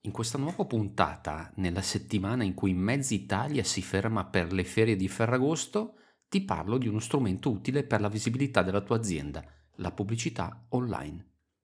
In questa nuova puntata, nella settimana in cui mezza Italia si ferma per le ferie di Ferragosto, ti parlo di uno strumento utile per la visibilità della tua azienda, la pubblicità online.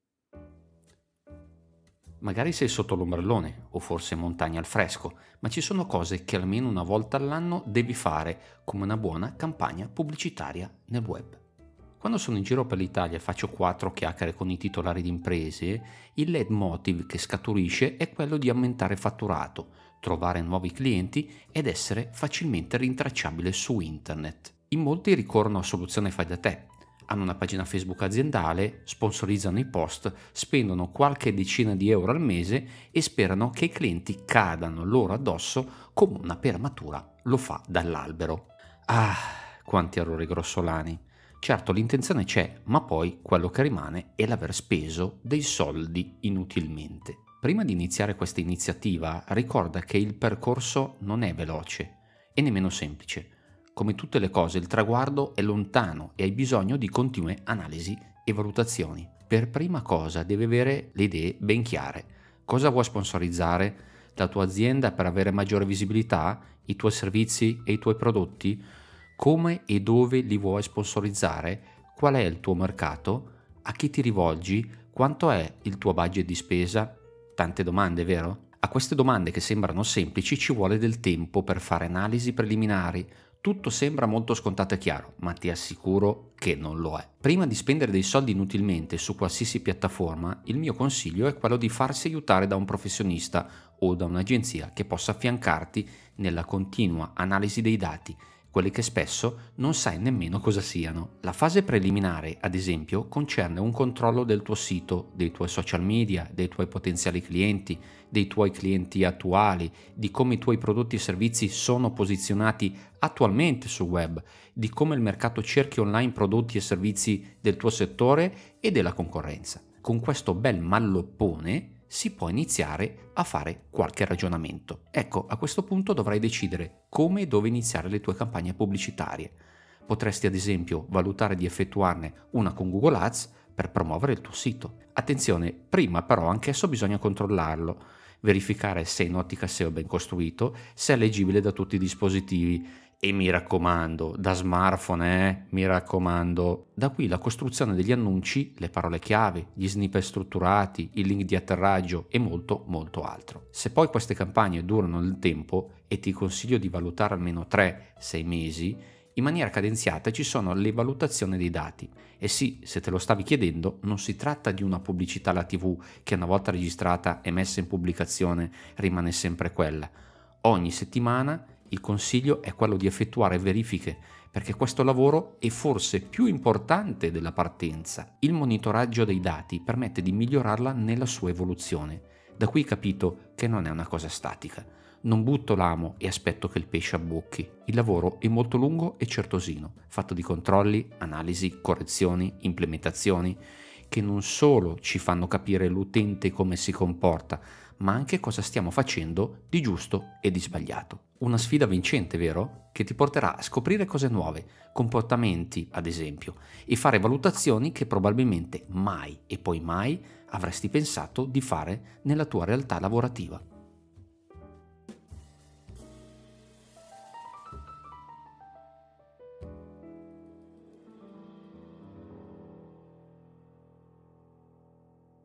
Magari sei sotto l'ombrellone o forse in montagna al fresco, ma ci sono cose che almeno una volta all'anno devi fare, come una buona campagna pubblicitaria nel web. Quando sono in giro per l'Italia e faccio 4 chiacchiere con i titolari di imprese, il leitmotiv che scaturisce è quello di aumentare fatturato, trovare nuovi clienti ed essere facilmente rintracciabile su internet. In molti ricorrono a soluzioni fai da te. Hanno una pagina Facebook aziendale, sponsorizzano i post, spendono qualche decina di euro al mese e sperano che i clienti cadano loro addosso come una pera matura lo fa dall'albero. Ah, quanti errori grossolani! Certo, l'intenzione c'è, ma poi quello che rimane è l'aver speso dei soldi inutilmente. Prima di iniziare questa iniziativa, ricorda che il percorso non è veloce e nemmeno semplice. Come tutte le cose, il traguardo è lontano e hai bisogno di continue analisi e valutazioni. Per prima cosa devi avere le idee ben chiare. Cosa vuoi sponsorizzare? La tua azienda per avere maggiore visibilità? I tuoi servizi e i tuoi prodotti? Come e dove li vuoi sponsorizzare? Qual è il tuo mercato? A chi ti rivolgi? Quanto è il tuo budget di spesa? Tante domande, vero? A queste domande che sembrano semplici ci vuole del tempo per fare analisi preliminari. Tutto sembra molto scontato e chiaro, ma ti assicuro che non lo è. Prima di spendere dei soldi inutilmente su qualsiasi piattaforma, il mio consiglio è quello di farsi aiutare da un professionista o da un'agenzia che possa affiancarti nella continua analisi dei dati, quelli che spesso non sai nemmeno cosa siano. La fase preliminare, ad esempio, concerne un controllo del tuo sito, dei tuoi social media, dei tuoi potenziali clienti, dei tuoi clienti attuali, di come i tuoi prodotti e servizi sono posizionati attualmente sul web, di come il mercato cerchi online prodotti e servizi del tuo settore e della concorrenza. Con questo bel malloppone si può iniziare a fare qualche ragionamento. Ecco, a questo punto dovrai decidere come e dove iniziare le tue campagne pubblicitarie. Potresti ad esempio valutare di effettuarne una con Google Ads per promuovere il tuo sito. Attenzione, prima però anch'esso bisogna controllarlo, verificare se è in ottica SEO ben costruito, se è leggibile da tutti i dispositivi. E mi raccomando, da smartphone, mi raccomando. Da qui la costruzione degli annunci, le parole chiave, gli snippet strutturati, il link di atterraggio e molto molto altro. Se poi queste campagne durano nel tempo, e ti consiglio di valutare almeno 3-6 mesi, in maniera cadenziata ci sono le valutazioni dei dati. E sì, se te lo stavi chiedendo, non si tratta di una pubblicità alla TV che una volta registrata e messa in pubblicazione rimane sempre quella. Ogni settimana il consiglio è quello di effettuare verifiche, perché questo lavoro è forse più importante della partenza. Il monitoraggio dei dati permette di migliorarla nella sua evoluzione. Da qui capito che non è una cosa statica. Non butto l'amo e aspetto che il pesce abbocchi. Il lavoro è molto lungo e certosino, fatto di controlli, analisi, correzioni, implementazioni, che non solo ci fanno capire l'utente come si comporta, ma anche cosa stiamo facendo di giusto e di sbagliato. Una sfida vincente, vero? Che ti porterà a scoprire cose nuove, comportamenti ad esempio, e fare valutazioni che probabilmente mai e poi mai avresti pensato di fare nella tua realtà lavorativa.